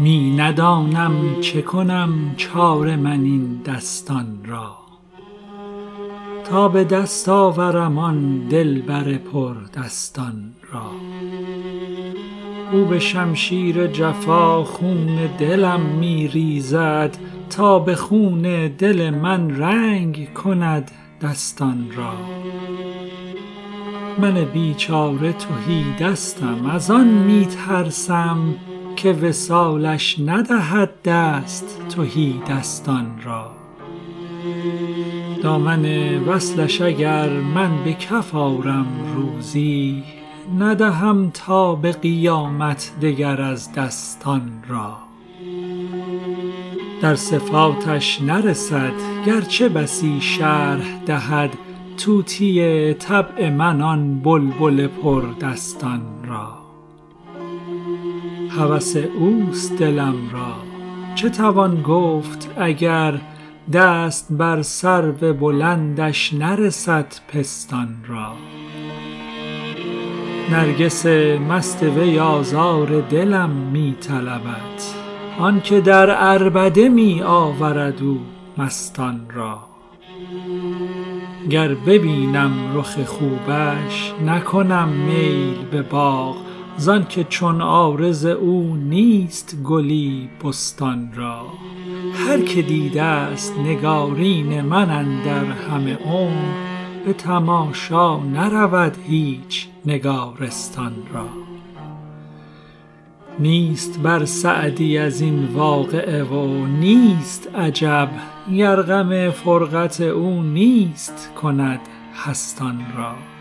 می ندانم چه کنم چاره من این دستان را، تا به دست آورم آن دلبر پر دستان را. او به شمشیر جفا خون دلم می ریزد، تا به خون دل من رنگ کند دستان را. من بیچاره تهیدستم، از آن می ترسم که وصالش ندهد دست تهیدستان را. دامن وصلش اگر من به کف آرم روزی، ندهم تا به قیامت دگر از دستان را. در صفاتش نرسد گرچه بسی شرح دهد، طوطی طبع من آن بلبل پر دستان را. هوس اوست دلم را، چه توان گفت اگر دست بر سرو بلندش نرسد پستان را. نرگس مست وی آزار دلم می طلبد، آن که در عربده می آورد او مستان را. گر ببینم رخ خوبش نکنم میل به باغ، زان که چون عارض او نیست گلی بستان را. هر که دیده است نگارین من اندر همه عمر، به تماشا نرود هیچ نگارستان را. نیست بر سعدی از این واقعه و نیست عجب، گر غم فرقت او نیست کند هستان را.